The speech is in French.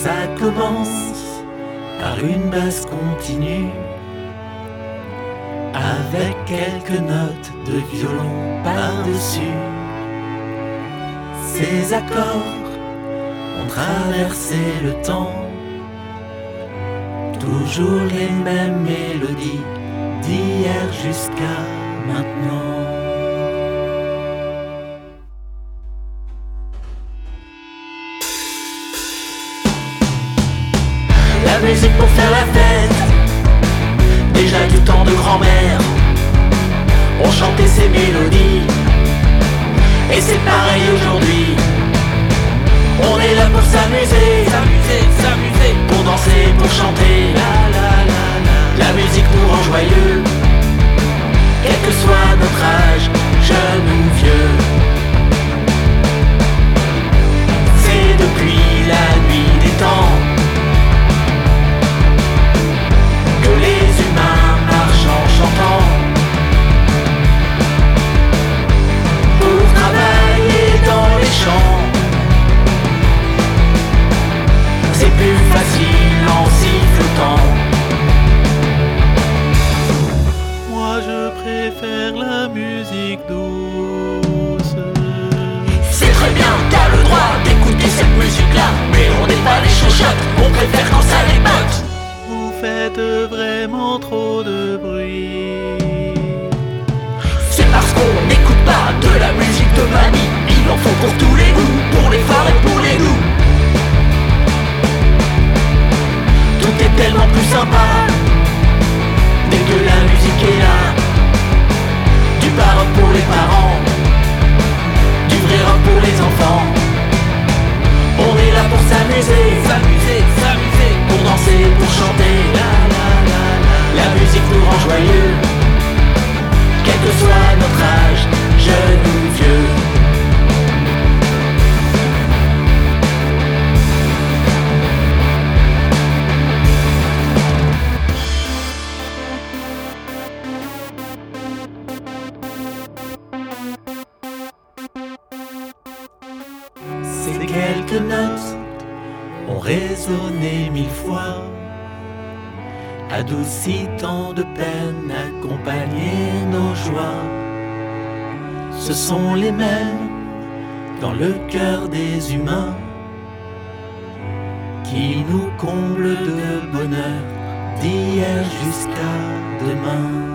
Ça commence par une basse continue, avec quelques notes de violon par-dessus. Ces accords ont traversé le temps, toujours les mêmes mélodies d'hier jusqu'à maintenant. La musique pour faire la fête, déjà du temps de grand-mère, on chantait ces mélodies, et c'est pareil aujourd'hui. On est là pour s'amuser, s'amuser, pour danser, pour chanter. La musique nous rend joyeux, quel que soit notre âge, jeune ou vieux. C'est depuis la nuit des temps que les humains marchent en chantant, pour travailler dans les champs. C'est plus facile en sifflotant. Moi je préfère la musique douce. C'est très bien, t'as le droit d'écouter cette musique-là, mais on n'est pas les chochottes, on préfère quand ça débotte. Vous faites vraiment trop de bruit. C'est parce qu'on n'écoute pas de la musique de mamie. Il en faut pour tous les goûts, pour les phares et pour les loups. Tout est tellement plus sympa dès que la musique est là. Du baroque pour les parents, du vrai rock pour les enfants. On est là pour s'amuser, s'amuser, pour danser, pour chanter. La musique nous rend joyeux, quel que soit notre âge, jeune ou vieux. Ces quelques notes ont résonné 1000 fois, adouci tant de peine, accompagné nos joies. Ce sont les mêmes dans le cœur des humains qui nous comblent de bonheur d'hier jusqu'à demain.